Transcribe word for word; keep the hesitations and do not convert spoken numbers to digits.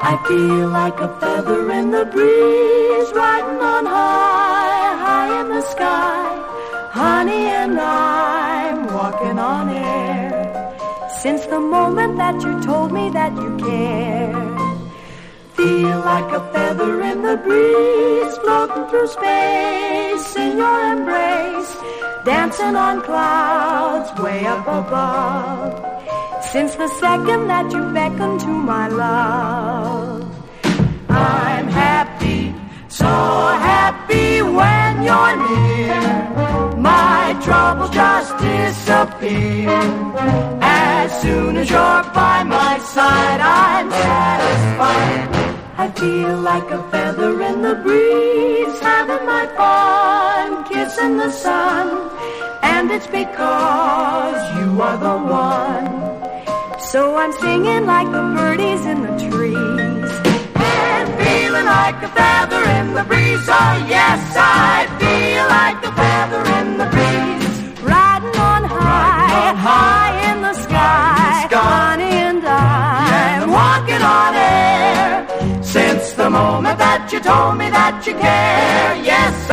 I feel like a feather in the breeze, riding on high, high in the sky. Honey, and I'm walking on air since the moment that you told me that you care. Feel like a feather in the breeze, floating through space in your embrace, dancing on clouds way up above. Since the second that you beckoned to my love, I'm happy, so happy when you're near. My troubles just disappear. As soon as you're by my side, I'm satisfied. I feel like a feather in the breeze, having my fun, kissing the sun. And it's because you are the one. So I'm singing like the birdies in the trees, and feeling like a feather in the breeze. Oh yes, I feel like a feather in the breeze, riding on high, riding on high, high in the sky, sky. Honey, and I'm yeah. walking on air since the moment that you told me that you care. Yes,